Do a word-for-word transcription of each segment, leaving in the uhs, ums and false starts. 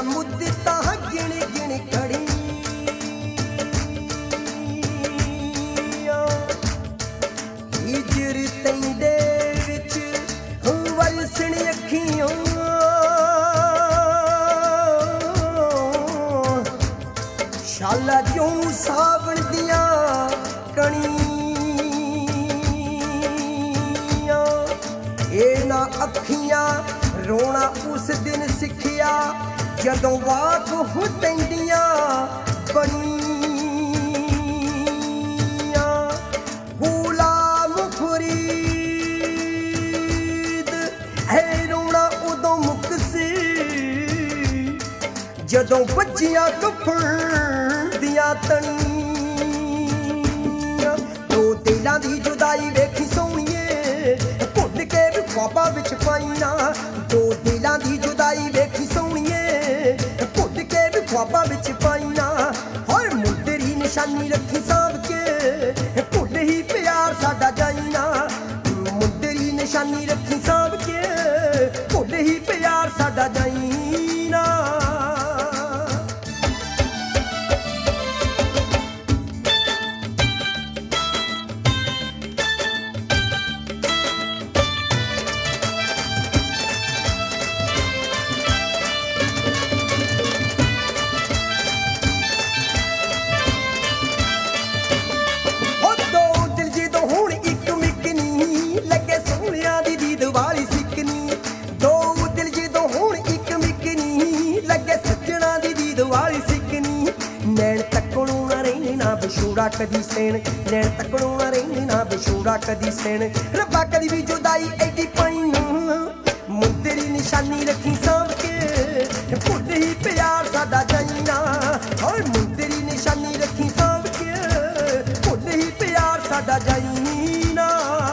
ਮੁੱਦਤਾਂ ਗਿਣ ਗਿਣ ਘੜੀਆਂ ਹਿਜਰ ਤੈਂਦੇ ਵਿੱਚ ਵਰਸਣ ਅੱਖੀਆਂ ਸ਼ਾਲਾ ਜਿਉਂ ਸਾਵਣ ਦੀਆਂ ਕਣੀਆਂ ਇਹ ਨਾ ਅੱਖੀਆਂ ਰੋਣਾ ਉਸ ਦਿਨ ਸਿੱਖਿਆ ਜਦੋਂ ਵਾਕ ਹੋ ਤੈਂਦੀਆਂ ਬਣੀਆਂ ਗੁਲਾਮ ਫਰੀਦ ਹੈ ਰੋਣਾ ਉਦੋਂ ਮੁੱਕ ਸੀ ਜਦੋਂ ਬੱਚੀਆਂ ਕਫਨ ਦੀਆਂ ਤਣੀਆਂ ਦੋ ਦਿਲਾਂ ਦੀ ਜੁਦਾਈ ਵੇਖੀ ਸੋਹਣੀਏ ਭੁੱਲ ਕੇ ਵੀ ਖ਼ਵਾਬਾਂ ਵਿੱਚ ਪਾਈਆਂ ਦੋ ਦਿਲਾਂ ਦੀ ਜੁਦਾਈ ਵੇਖੀ ਸੋਹਣੀਏ ਭੁੱਲ ਕੇ ਵੀ ਖ਼ਵਾਬਾਂ ਵਿੱਚ ਪਾਈਆਂ ਹੋਏ ਮੁੰਦਰੀ ਨਿਸ਼ਾਨੀ ਰੱਖੀ ਸਾਂਭ ਕੇ ਭੁੱਲ ਹੀ ਪਿਆਰ ਸਾਡਾ ਜਾਈਨਾ ਮੁੰਦਰੀ ਨਿਸ਼ਾਨੀ ਰੱਖੀ ਸਾਂਭ ਕੇ ਭੁੱਲ ਹੀ ਪਿਆਰ ਸਾਡਾ ਜਾਈਨਾ नैन तकणू ना रहने ना बिछोड़ा कदी सेण नैन तकणू ना रहने ना बिछोड़ा कदी सेण रब्बा कदी भी जुदाई एडी पाईन मुंदरी निशानी रखी साँभ के भुल ही प्यार साडा जाईना और मुंदरी निशानी रखी साँभ के भुल ही प्यार साडा जाईना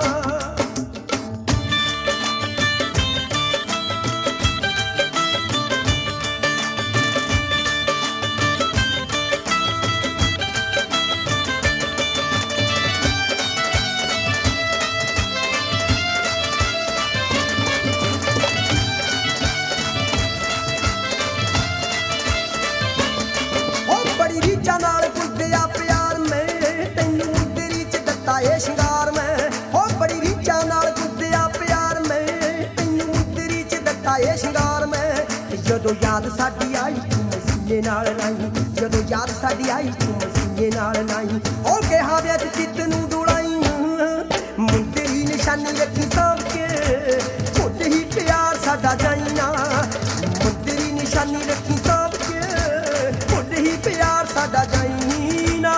नाल गुजया प्यार में तैनू मुंदरी च दत्ता ए शिंगार में हो बड़ी रीचा नाल गुजया प्यार में तैनू मुंदरी च दत्ता ए शिंगार में जदों याद साडी आई तू मसीने नाल नहीं जदों याद साडी आई तू मसीने नाल नहीं हो के हावे च चित नू दुड़ाई मुंदरी निशानी रखी साँभ के भुल ही प्यार साडा जाईना मुंदरी निशानी रखी साँभ के भुल ही प्यार साडा जाईना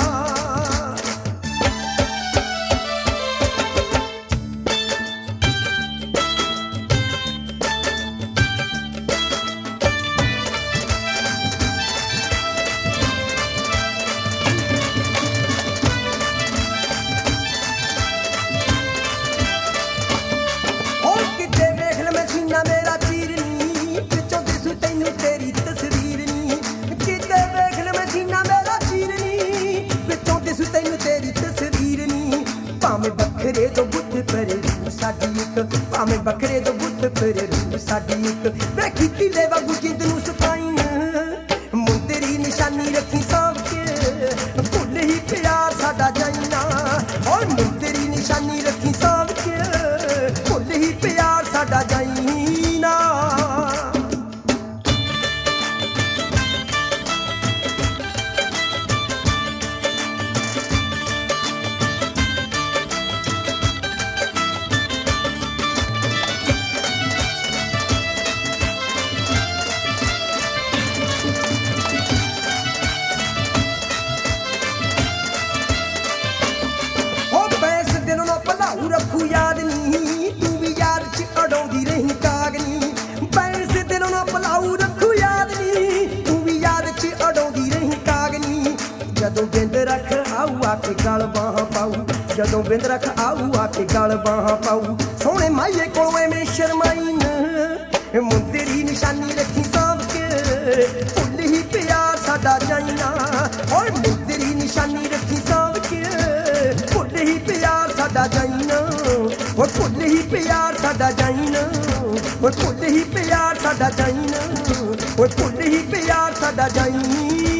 और किते वेख ले मैं सीना मेरा चीरनी पिछों दिसू तैनू तेरी तस्वीर नी किते वेख ले मैं सीना मेरा चीरनी पिछों दिसू तैनू तेरी तस्वीर नी भावें बखरे दो बुत पर रूह साडी इक भावें बखरे दो बुत पर रूह साडी इक वे कीती ले वागू जिंद नू सुकाई मुंदरी निशानी रखी साँभ के भुल ही प्यार साडा जाईना और मुंदरी निशानी रखी साँभ के भुल ही प्यार साडा जाईना रखू याद नी तू भी याद च अड़ौंदी रही कागनी पैसे दिलों ना भुलाऊ रखू याद नी तू भी याद च अड़ौंदी रही कागनी जदों बिंद रख आऊ आके गल बाह पाऊ जदों बिंद रख आऊ आके गल बाह पाऊ सोहणे माईए कोलों एवें शर्माई न मुंदरी निशानी रखी साँभ के भुल ही प्यार साडा जाईना और मुंदरी निशानी रखी साँभ के भुल ही प्यार साडा जाईना और भुल ही प्यार साडा जाईना और भुल ही प्यार साडा जाईना। ਓਏ ਭੁੱਲ ਹੀ ਪਿਆਰ ਸਾਡਾ ਜਾਈ